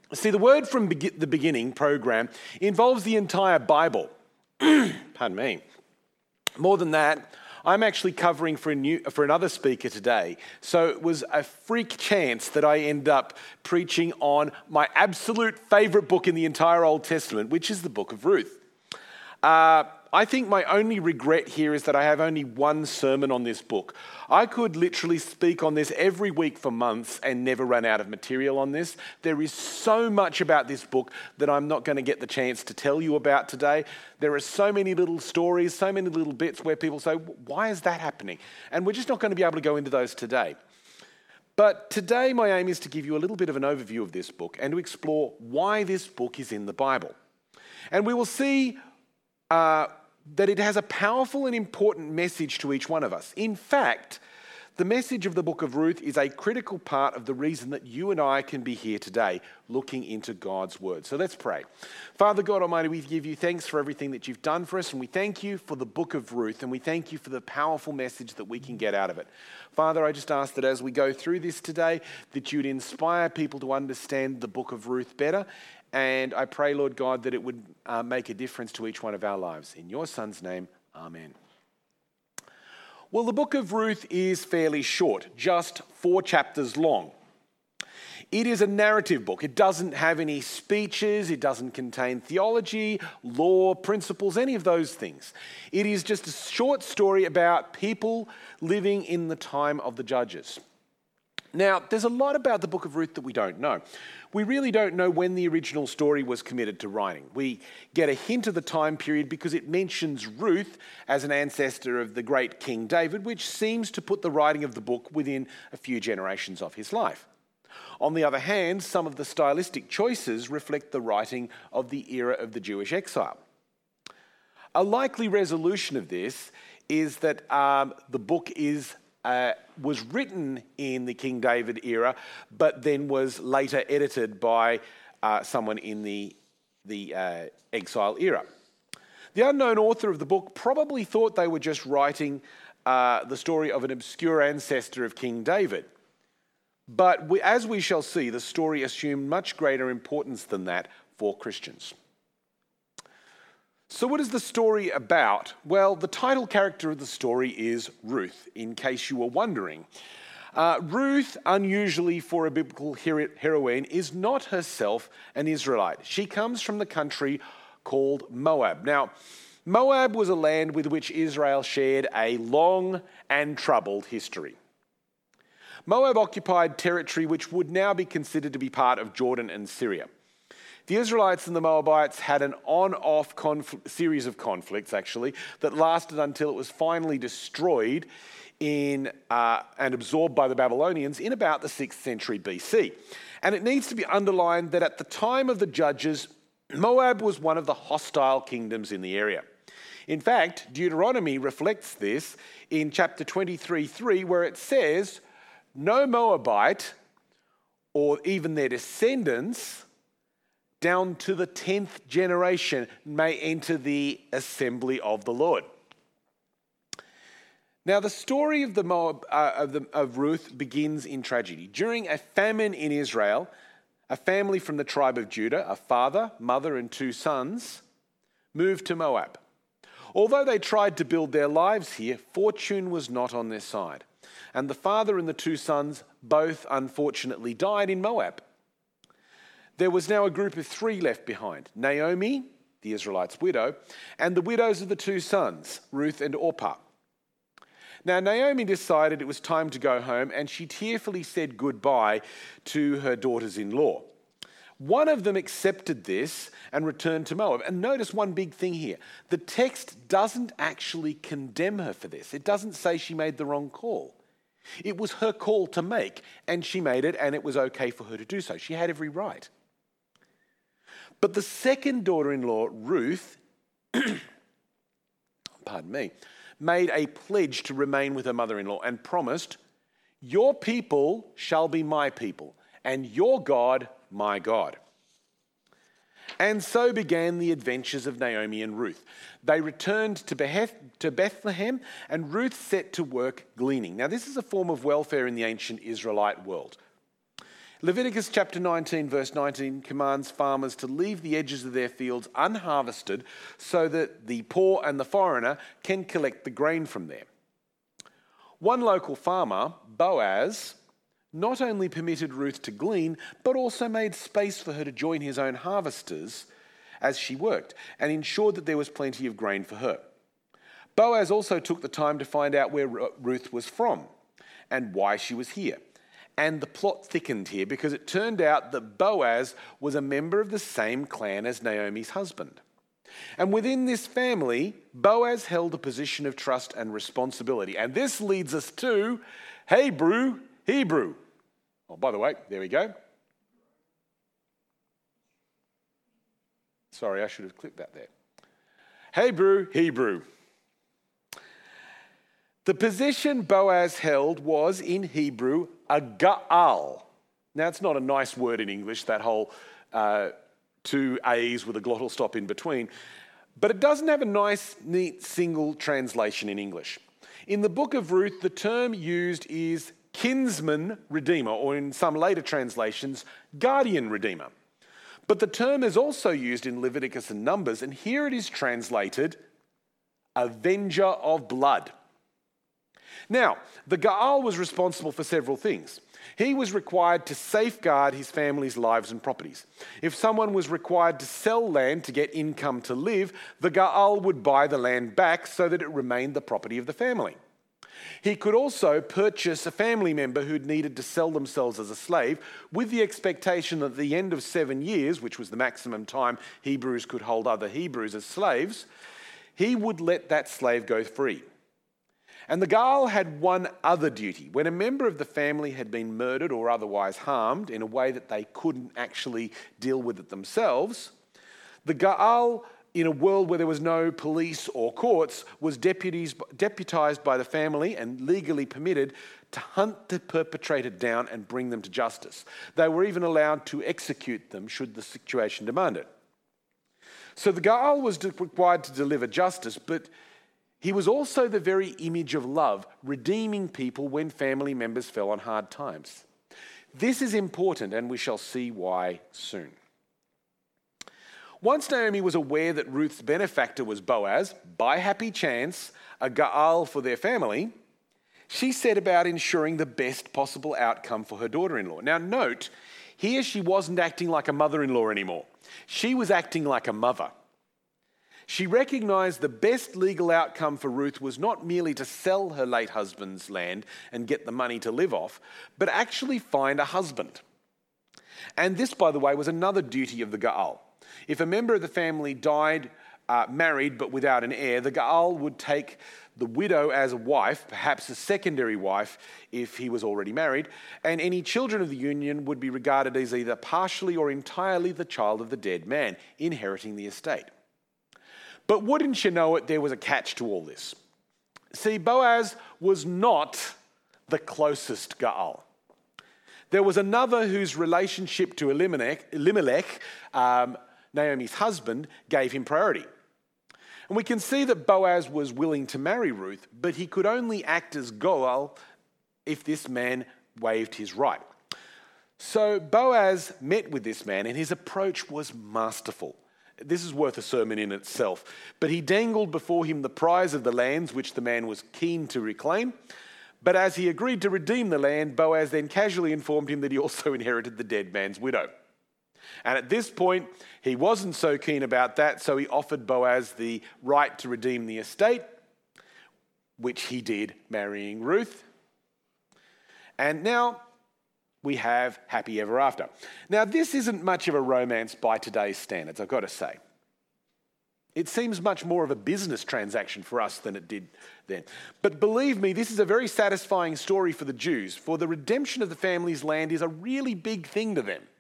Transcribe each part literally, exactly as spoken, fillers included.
See, the Word from Be- the Beginning program involves the entire Bible. Pardon me. More than that, I'm actually covering for a new, for another speaker today. So it was a freak chance that I end up preaching on my absolute favorite book in the entire Old Testament, which is the book of Ruth. Uh, I think my only regret here is that I have only one sermon on this book. I could literally speak on this every week for months and never run out of material on this. There is so much about this book that I'm not going to get the chance to tell you about today. There are so many little stories, so many little bits where people say, why is that happening? And we're just not going to be able to go into those today. But today my aim is to give you a little bit of an overview of this book and to explore why this book is in the Bible. And we will see Uh, that it has a powerful and important message to each one of us. In fact, the message of the book of Ruth is a critical part of the reason that you and I can be here today, looking into God's word. So let's pray. Father God Almighty, we give you thanks for everything that you've done for us, and we thank you for the book of Ruth, and we thank you for the powerful message that we can get out of it. Father, I just ask that as we go through this today, that you'd inspire people to understand the book of Ruth better. And I pray, Lord God, that it would uh, make a difference to each one of our lives. In your Son's name, amen. Well, the book of Ruth is fairly short, just four chapters long. It is a narrative book. It doesn't have any speeches. It doesn't contain theology, law, principles, any of those things. It is just a short story about people living in the time of the judges. Now, there's a lot about the book of Ruth that we don't know. We really don't know when the original story was committed to writing. We get a hint of the time period because it mentions Ruth as an ancestor of the great King David, which seems to put the writing of the book within a few generations of his life. On the other hand, some of the stylistic choices reflect the writing of the era of the Jewish exile. A likely resolution of this is that um, the book is Uh, was written in the King David era, but then was later edited by uh, someone in the, the uh, exile era. The unknown author of the book probably thought they were just writing uh, the story of an obscure ancestor of King David. But we, as we shall see, the story assumed much greater importance than that for Christians. So what is the story about? Well, the title character of the story is Ruth, in case you were wondering. Uh, Ruth, unusually for a biblical hero- heroine, is not herself an Israelite. She comes from the country called Moab. Now, Moab was a land with which Israel shared a long and troubled history. Moab occupied territory which would now be considered to be part of Jordan and Syria. The Israelites and the Moabites had an on-off confl- series of conflicts, actually, that lasted until it was finally destroyed in uh, and absorbed by the Babylonians in about the sixth century B C. And it needs to be underlined that at the time of the judges, Moab was one of the hostile kingdoms in the area. In fact, Deuteronomy reflects this in chapter twenty-three three, where it says, "No Moabite, or even their descendants, down to the tenth generation, may enter the assembly of the Lord." Now, the story of the Moab, uh, of, the, of Ruth begins in tragedy. During a famine in Israel, a family from the tribe of Judah, a father, mother, and two sons, moved to Moab. Although they tried to build their lives here, fortune was not on their side. And the father and the two sons both unfortunately died in Moab. There was now a group of three left behind: Naomi, the Israelites' widow, and the widows of the two sons, Ruth and Orpah. Now, Naomi decided it was time to go home, and she tearfully said goodbye to her daughters-in-law. One of them accepted this and returned to Moab. And notice one big thing here. The text doesn't actually condemn her for this. It doesn't say she made the wrong call. It was her call to make, and she made it, and it was okay for her to do so. She had every right. But the second daughter-in-law, Ruth, pardon me, made a pledge to remain with her mother-in-law and promised, "Your people shall be my people, and your God, my God." And so began the adventures of Naomi and Ruth. They returned to Bethlehem, and Ruth set to work gleaning. Now, this is a form of welfare in the ancient Israelite world. Leviticus chapter nineteen, verse nineteen commands farmers to leave the edges of their fields unharvested so that the poor and the foreigner can collect the grain from there. One local farmer, Boaz, not only permitted Ruth to glean, but also made space for her to join his own harvesters as she worked and ensured that there was plenty of grain for her. Boaz also took the time to find out where Ruth was from and why she was here. And the plot thickened here because it turned out that Boaz was a member of the same clan as Naomi's husband. And within this family, Boaz held a position of trust and responsibility. And this leads us to Hebrew, Hebrew. Oh, by the way, there we go. Sorry, I should have clicked that there. Hebrew, Hebrew. The position Boaz held was, in Hebrew, a Gaal. Now, it's not a nice word in English, that whole uh, two A's with a glottal stop in between, but it doesn't have a nice, neat, single translation in English. In the book of Ruth, the term used is kinsman redeemer, or in some later translations, guardian redeemer. But the term is also used in Leviticus and Numbers, and here it is translated avenger of blood. Now, the Gaal was responsible for several things. He was required to safeguard his family's lives and properties. If someone was required to sell land to get income to live, the Gaal would buy the land back so that it remained the property of the family. He could also purchase a family member who'd needed to sell themselves as a slave with the expectation that at the end of seven years, which was the maximum time Hebrews could hold other Hebrews as slaves, he would let that slave go free. And the Gaal had one other duty. When a member of the family had been murdered or otherwise harmed in a way that they couldn't actually deal with it themselves, the Gaal, in a world where there was no police or courts, was deputized by the family and legally permitted to hunt the perpetrator down and bring them to justice. They were even allowed to execute them should the situation demand it. So the Gaal was required to deliver justice, but he was also the very image of love, redeeming people when family members fell on hard times. This is important, and we shall see why soon. Once Naomi was aware that Ruth's benefactor was Boaz, by happy chance, a Gaal for their family, she set about ensuring the best possible outcome for her daughter-in-law. Now note, here she wasn't acting like a mother-in-law anymore. She was acting like a mother. She recognised the best legal outcome for Ruth was not merely to sell her late husband's land and get the money to live off, but actually find a husband. And this, by the way, was another duty of the Gaal. If a member of the family died uh, married but without an heir, the Gaal would take the widow as a wife, perhaps a secondary wife if he was already married, and any children of the union would be regarded as either partially or entirely the child of the dead man, inheriting the estate. But wouldn't you know it, there was a catch to all this. See, Boaz was not the closest Gaal. There was another whose relationship to Elimelech, Elimelech um, Naomi's husband, gave him priority. And we can see that Boaz was willing to marry Ruth, but he could only act as Goel if this man waived his right. So Boaz met with this man, and his approach was masterful. This is worth a sermon in itself. But he dangled before him the prize of the lands which the man was keen to reclaim. But as he agreed to redeem the land, Boaz then casually informed him that he also inherited the dead man's widow. And at this point, he wasn't so keen about that, so he offered Boaz the right to redeem the estate, which he did, marrying Ruth. And now we have happy ever after. Now, this isn't much of a romance by today's standards, I've got to say. It seems much more of a business transaction for us than it did then. But believe me, this is a very satisfying story for the Jews, for the redemption of the family's land is a really big thing to them.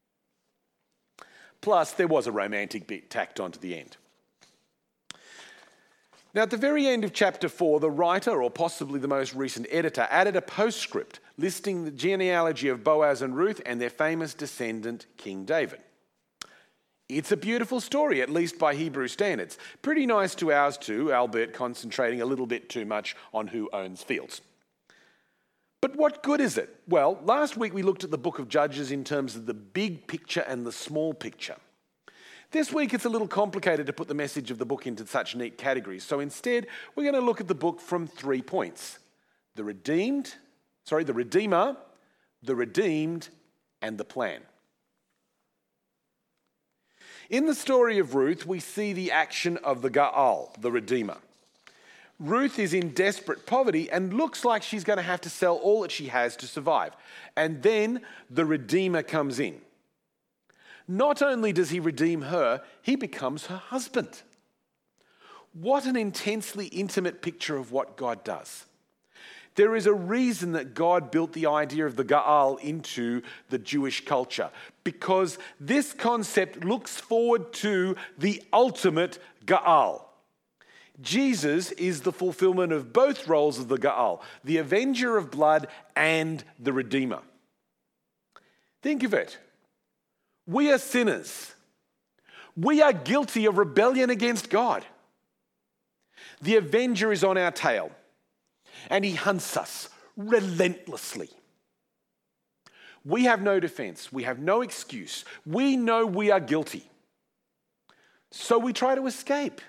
Plus, there was a romantic bit tacked onto the end. Now, at the very end of chapter four, the writer, or possibly the most recent editor, added a postscript listing the genealogy of Boaz and Ruth and their famous descendant, King David. It's a beautiful story, at least by Hebrew standards. Pretty nice to ours too, albeit concentrating a little bit too much on who owns fields. But what good is it? Well, last week we looked at the book of Judges in terms of the big picture and the small picture. This week it's a little complicated to put the message of the book into such neat categories. So instead, we're going to look at the book from three points. The redeemed, sorry, the Redeemer, the redeemed, and the plan. In the story of Ruth, we see the action of the Gaal, the Redeemer. Ruth is in desperate poverty and looks like she's going to have to sell all that she has to survive. And then the Redeemer comes in. Not only does he redeem her, he becomes her husband. What an intensely intimate picture of what God does. There is a reason that God built the idea of the Gaal into the Jewish culture, because this concept looks forward to the ultimate Gaal. Jesus is the fulfillment of both roles of the Gaal, the avenger of blood and the redeemer. Think of it. We are sinners. We are guilty of rebellion against God. The avenger is on our tail, and he hunts us relentlessly. We have no defense. We have no excuse. We know we are guilty. So we try to escape.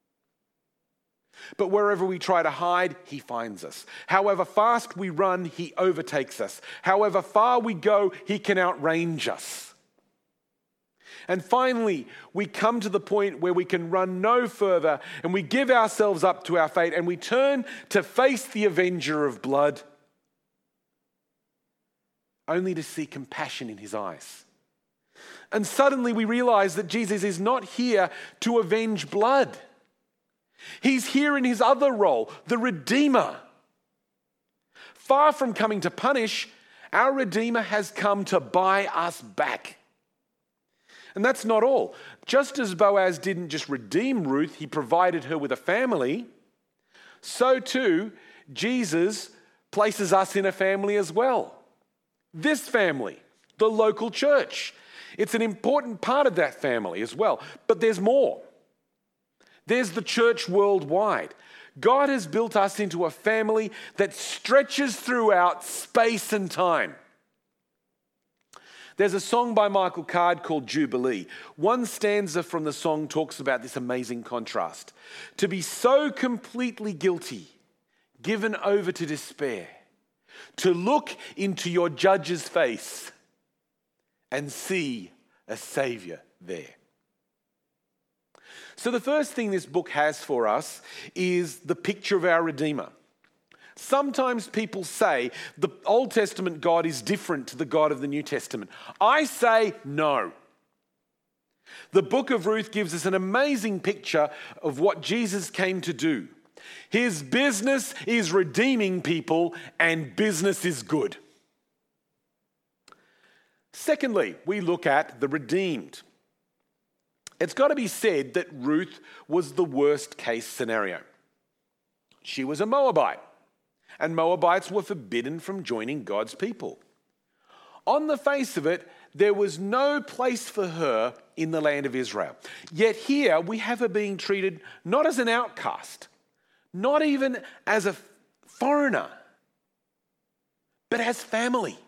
But wherever we try to hide, he finds us. However fast we run, he overtakes us. However far we go, he can outrange us. And finally, we come to the point where we can run no further and we give ourselves up to our fate and we turn to face the avenger of blood, only to see compassion in his eyes. And suddenly we realize that Jesus is not here to avenge blood. He's here in his other role, the Redeemer. Far from coming to punish, our Redeemer has come to buy us back. And that's not all. Just as Boaz didn't just redeem Ruth, he provided her with a family, so too Jesus places us in a family as well. This family, the local church. It's an important part of that family as well. But there's more. There's the church worldwide. God has built us into a family that stretches throughout space and time. There's a song by Michael Card called Jubilee. One stanza from the song talks about this amazing contrast. To be so completely guilty, given over to despair, to look into your judge's face and see a Savior there. So the first thing this book has for us is the picture of our Redeemer. Sometimes people say the Old Testament God is different to the God of the New Testament. I say no. The book of Ruth gives us an amazing picture of what Jesus came to do. His business is redeeming people, and business is good. Secondly, we look at the redeemed. It's got to be said that Ruth was the worst case scenario. She was a Moabite, and Moabites were forbidden from joining God's people. On the face of it, there was no place for her in the land of Israel. Yet here we have her being treated not as an outcast, not even as a foreigner, but as family.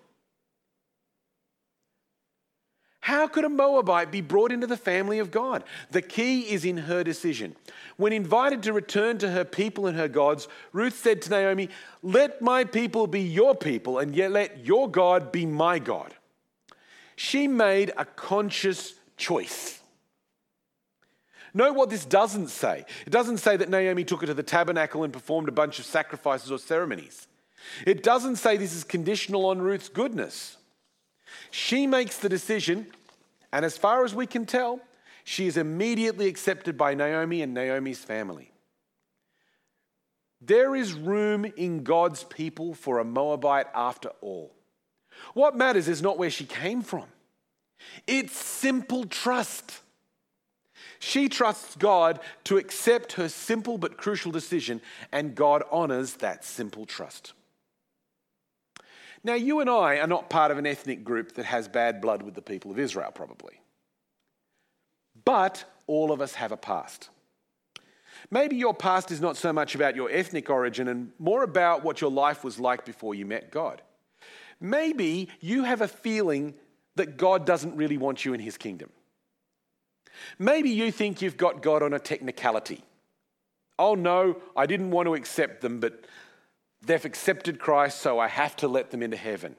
How could a Moabite be brought into the family of God? The key is in her decision. When invited to return to her people and her gods, Ruth said to Naomi, "Let my people be your people, and yet let your God be my God." She made a conscious choice. Note what this doesn't say. It doesn't say that Naomi took her to the tabernacle and performed a bunch of sacrifices or ceremonies. It doesn't say this is conditional on Ruth's goodness. She makes the decision, and as far as we can tell, she is immediately accepted by Naomi and Naomi's family. There is room in God's people for a Moabite after all. What matters is not where she came from. It's simple trust. She trusts God to accept her simple but crucial decision, and God honors that simple trust. Now, you and I are not part of an ethnic group that has bad blood with the people of Israel, probably. But all of us have a past. Maybe your past is not so much about your ethnic origin and more about what your life was like before you met God. Maybe you have a feeling that God doesn't really want you in his kingdom. Maybe you think you've got God on a technicality. Oh no, I didn't want to accept them, but they've accepted Christ, so I have to let them into heaven.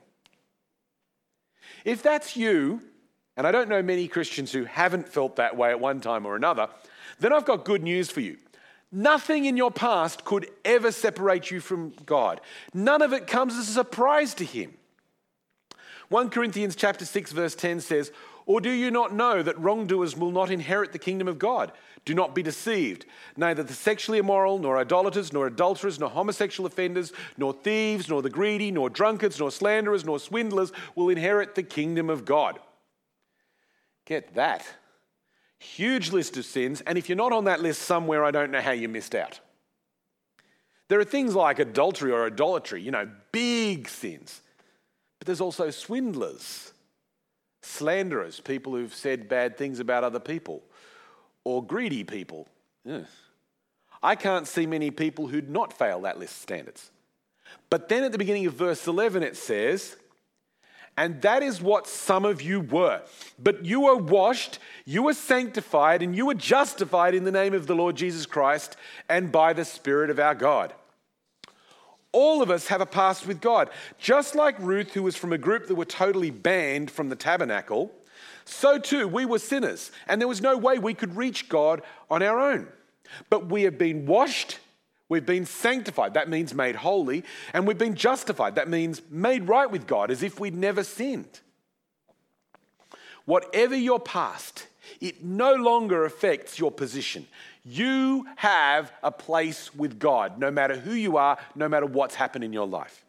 If that's you, and I don't know many Christians who haven't felt that way at one time or another, then I've got good news for you. Nothing in your past could ever separate you from God. None of it comes as a surprise to him. First Corinthians chapter six verse ten says, "Or do you not know that wrongdoers will not inherit the kingdom of God? Do not be deceived. Neither the sexually immoral, nor idolaters, nor adulterers, nor homosexual offenders, nor thieves, nor the greedy, nor drunkards, nor slanderers, nor swindlers will inherit the kingdom of God." Get that. Huge list of sins, and if you're not on that list somewhere, I don't know how you missed out. There are things like adultery or idolatry, you know, big sins. But there's also swindlers, slanderers, people who've said bad things about other people, or greedy people. Ugh. I can't see many people who'd not fail that list of standards. But then at the beginning of verse eleven it says, "And that is what some of you were. But you were washed, you were sanctified, and you were justified in the name of the Lord Jesus Christ and by the Spirit of our God." All of us have a past with God. Just like Ruth, who was from a group that were totally banned from the tabernacle, so too we were sinners, and there was no way we could reach God on our own. But we have been washed, we've been sanctified, that means made holy, and we've been justified, that means made right with God as if we'd never sinned. Whatever your past, it no longer affects your position. You have a place with God, no matter who you are, no matter what's happened in your life.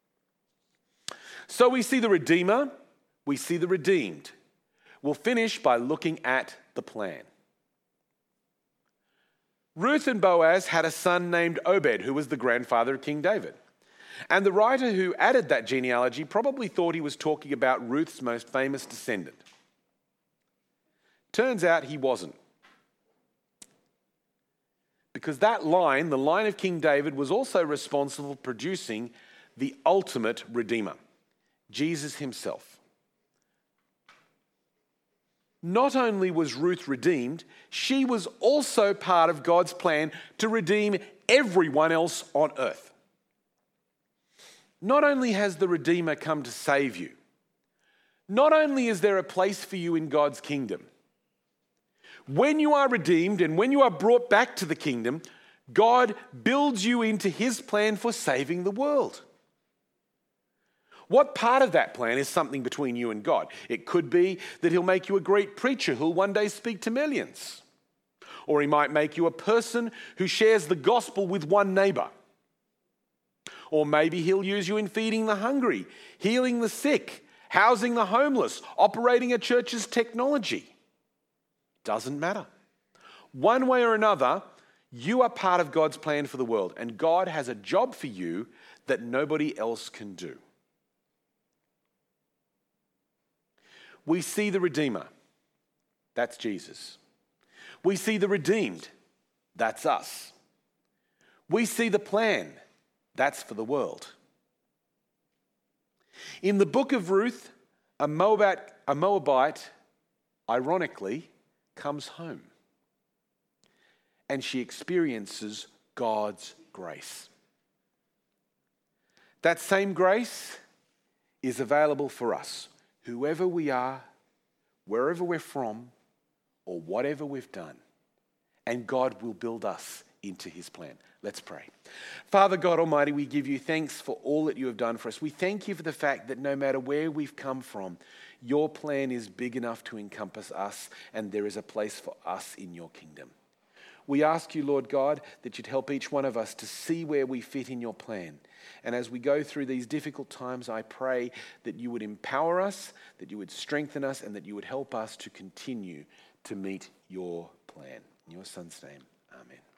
So we see the Redeemer, we see the redeemed. We'll finish by looking at the plan. Ruth and Boaz had a son named Obed, who was the grandfather of King David. And the writer who added that genealogy probably thought he was talking about Ruth's most famous descendant. Turns out he wasn't. Because that line, the line of King David, was also responsible for producing the ultimate Redeemer, Jesus himself. Not only was Ruth redeemed, she was also part of God's plan to redeem everyone else on earth. Not only has the Redeemer come to save you, not only is there a place for you in God's kingdom, when you are redeemed and when you are brought back to the kingdom, God builds you into his plan for saving the world. What part of that plan is something between you and God? It could be that he'll make you a great preacher who'll one day speak to millions. Or he might make you a person who shares the gospel with one neighbor. Or maybe he'll use you in feeding the hungry, healing the sick, housing the homeless, operating a church's technology. Doesn't matter. One way or another, you are part of God's plan for the world, and God has a job for you that nobody else can do. We see the Redeemer. That's Jesus. We see the redeemed. That's us. We see the plan. That's for the world. In the book of Ruth, a Moabite, a Moabite, ironically, comes home. And she experiences God's grace. That same grace is available for us, whoever we are, wherever we're from, or whatever we've done. And God will build us into his plan. Let's pray. Father God Almighty, we give you thanks for all that you have done for us. We thank you for the fact that no matter where we've come from, your plan is big enough to encompass us, and there is a place for us in your kingdom. We ask you, Lord God, that you'd help each one of us to see where we fit in your plan. And as we go through these difficult times, I pray that you would empower us, that you would strengthen us, and that you would help us to continue to meet your plan. In your Son's name, amen.